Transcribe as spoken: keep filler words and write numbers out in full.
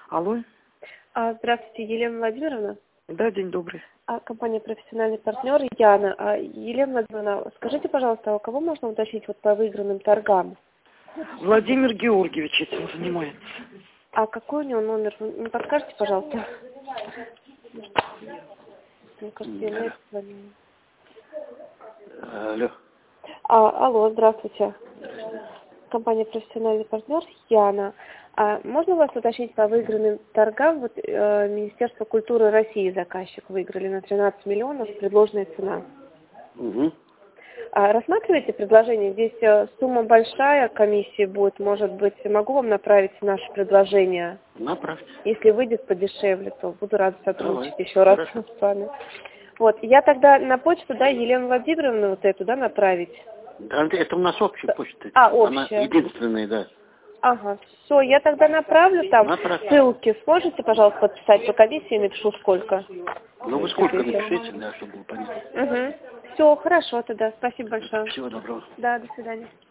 Алло. А, Здравствуйте, Елена Владимировна. Да, день добрый. А, компания «Профессиональный партнер» Яна. А, Елена Владимировна, скажите, пожалуйста, а у кого можно уточнить вот по выигранным торгам? Владимир Георгиевич этим занимается. А какой у него номер? Вы не подскажете, пожалуйста? Мне кажется, я на это звонила. Алло. А, алло, здравствуйте. Компания «Профессиональный партнер» Яна. А можно вас уточнить по выигранным торгам? Вот э, Министерство культуры России заказчик выиграли на тринадцать миллионов, предложенная цена. Угу. А рассматриваете предложение? Здесь э, сумма большая, комиссия будет, может быть, могу вам направить наше предложение? Направьте. Если выйдет подешевле, то буду рада сотрудничать Давай. еще раз Хорошо. с вами. Вот, я тогда на почту, да, Елену Владимировну вот эту, да, направить? Да, это у нас общая почта. А, Она общая. единственная, да. Ага, все, я тогда направлю там Направь. ссылки. Сможете, пожалуййста, подписать по комиссии, напишу сколько? Ну вы сколько напишите, да, чтобы было понятно. Угу. Все, хорошо тогда. Спасибо большое. Всего доброго. Да, до свидания.